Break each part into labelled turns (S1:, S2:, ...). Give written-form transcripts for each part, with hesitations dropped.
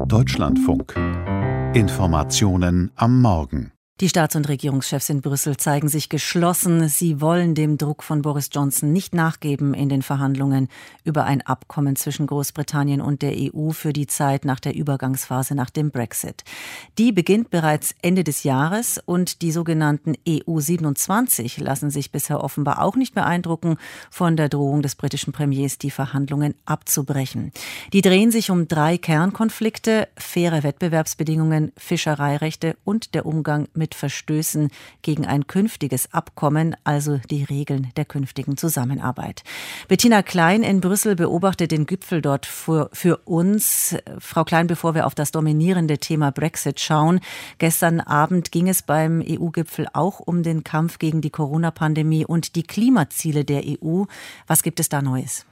S1: Deutschlandfunk. Informationen am Morgen.
S2: Die Staats- und Regierungschefs in Brüssel zeigen sich geschlossen. Sie wollen dem Druck von Boris Johnson nicht nachgeben in den Verhandlungen über ein Abkommen zwischen Großbritannien und der EU für die Zeit nach der Übergangsphase nach dem Brexit. Die beginnt bereits Ende des Jahres und die sogenannten EU27 lassen sich bisher offenbar auch nicht beeindrucken von der Drohung des britischen Premiers, die Verhandlungen abzubrechen. Die drehen sich um 3 Kernkonflikte: faire Wettbewerbsbedingungen, Fischereirechte und der Umgang mit Verstößen gegen ein künftiges Abkommen, also die Regeln der künftigen Zusammenarbeit. Bettina Klein in Brüssel beobachtet den Gipfel dort für uns. Frau Klein, bevor wir auf das dominierende Thema Brexit schauen, gestern Abend ging es beim EU-Gipfel auch um den Kampf gegen die Corona-Pandemie und die Klimaziele der EU. Was gibt es da Neues?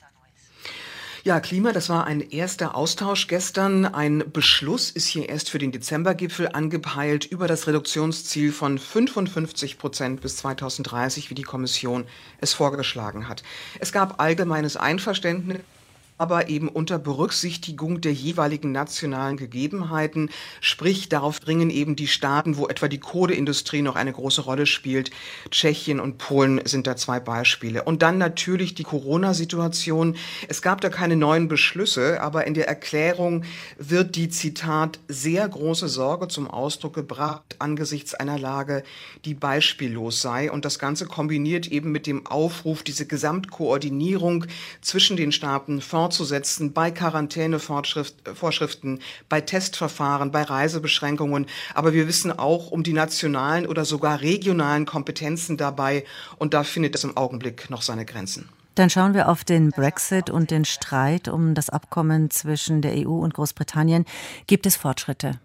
S3: Ja, Klima, das war ein erster Austausch gestern. Ein Beschluss ist hier erst für den Dezembergipfel angepeilt über das Reduktionsziel von 55% bis 2030, wie die Kommission es vorgeschlagen hat. Es gab allgemeines Einverständnis, aber eben unter Berücksichtigung der jeweiligen nationalen Gegebenheiten. Sprich, darauf dringen eben die Staaten, wo etwa die Kohleindustrie noch eine große Rolle spielt. Tschechien und Polen sind da 2 Beispiele. Und dann natürlich die Corona-Situation. Es gab da keine neuen Beschlüsse, aber in der Erklärung wird die, Zitat, sehr große Sorge zum Ausdruck gebracht angesichts einer Lage, die beispiellos sei. Und das Ganze kombiniert eben mit dem Aufruf, diese Gesamtkoordinierung zwischen den Staaten fortzusetzen bei Quarantänevorschriften, bei Testverfahren, bei Reisebeschränkungen. Aber wir wissen auch um die nationalen oder sogar regionalen Kompetenzen dabei. Und da findet es im Augenblick noch seine Grenzen.
S2: Dann schauen wir auf den Brexit und den Streit um das Abkommen zwischen der EU und Großbritannien. Gibt es Fortschritte?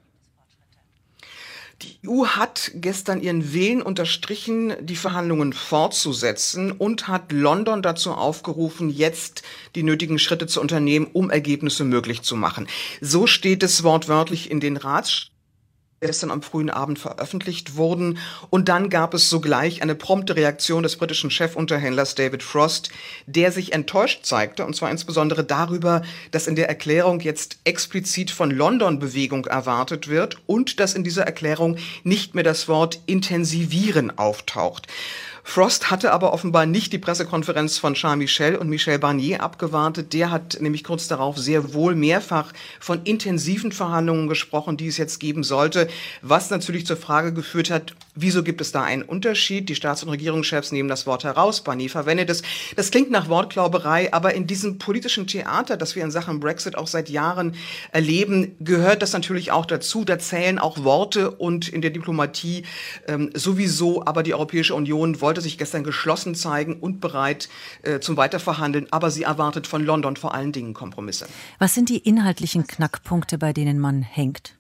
S3: Die EU hat gestern ihren Willen unterstrichen, die Verhandlungen fortzusetzen und hat London dazu aufgerufen, jetzt die nötigen Schritte zu unternehmen, um Ergebnisse möglich zu machen. So steht es wortwörtlich in den gestern am frühen Abend veröffentlicht wurden. Und dann gab es sogleich eine prompte Reaktion des britischen Chefunterhändlers David Frost, der sich enttäuscht zeigte, und zwar insbesondere darüber, dass in der Erklärung jetzt explizit von London Bewegung erwartet wird und dass in dieser Erklärung nicht mehr das Wort intensivieren auftaucht. Frost hatte aber offenbar nicht die Pressekonferenz von Charles Michel und Michel Barnier abgewartet. Der hat nämlich kurz darauf sehr wohl mehrfach von intensiven Verhandlungen gesprochen, die es jetzt geben sollte, was natürlich zur Frage geführt hat, wieso gibt es da einen Unterschied? Die Staats- und Regierungschefs nehmen das Wort heraus, Barnier verwendet es. Das klingt nach Wortklauberei, aber in diesem politischen Theater, das wir in Sachen Brexit auch seit Jahren erleben, gehört das natürlich auch dazu. Da zählen auch Worte und in der Diplomatie sowieso, aber die Europäische Union wollte sich gestern geschlossen zeigen und bereit zum Weiterverhandeln, aber sie erwartet von London vor allen Dingen Kompromisse.
S2: Was sind die inhaltlichen Knackpunkte, bei denen man hängt?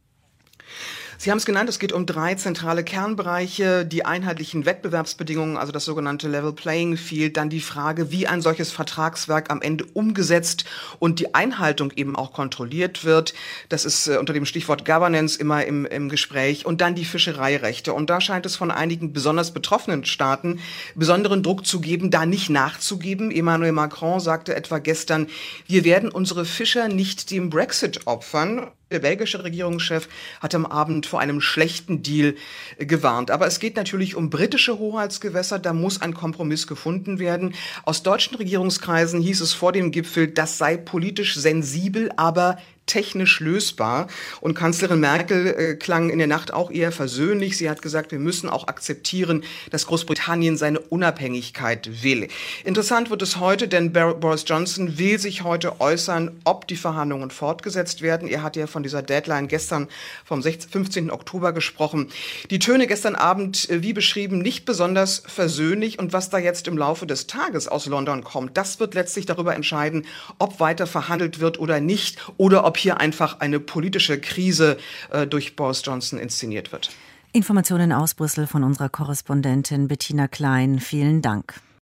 S3: Sie haben es genannt, es geht um 3 zentrale Kernbereiche, die einheitlichen Wettbewerbsbedingungen, also das sogenannte Level Playing Field, dann die Frage, wie ein solches Vertragswerk am Ende umgesetzt und die Einhaltung eben auch kontrolliert wird. Das ist unter dem Stichwort Governance immer im Gespräch. Und dann die Fischereirechte. Und da scheint es von einigen besonders betroffenen Staaten besonderen Druck zu geben, da nicht nachzugeben. Emmanuel Macron sagte etwa gestern, wir werden unsere Fischer nicht dem Brexit opfern. Der belgische Regierungschef hat am Abend vor einem schlechten Deal gewarnt. Aber es geht natürlich um britische Hoheitsgewässer. Da muss ein Kompromiss gefunden werden. Aus deutschen Regierungskreisen hieß es vor dem Gipfel, das sei politisch sensibel, aber technisch lösbar. Und Kanzlerin Merkel klang in der Nacht auch eher versöhnlich. Sie hat gesagt, wir müssen auch akzeptieren, dass Großbritannien seine Unabhängigkeit will. Interessant wird es heute, denn Boris Johnson will sich heute äußern, ob die Verhandlungen fortgesetzt werden. Er hat ja von dieser Deadline gestern vom 15. Oktober gesprochen. Die Töne gestern Abend, wie beschrieben, nicht besonders versöhnlich. Und was da jetzt im Laufe des Tages aus London kommt, das wird letztlich darüber entscheiden, ob weiter verhandelt wird oder nicht, oder ob hier einfach eine politische Krise durch Boris Johnson inszeniert wird.
S2: Informationen aus Brüssel von unserer Korrespondentin Bettina Klein. Vielen Dank.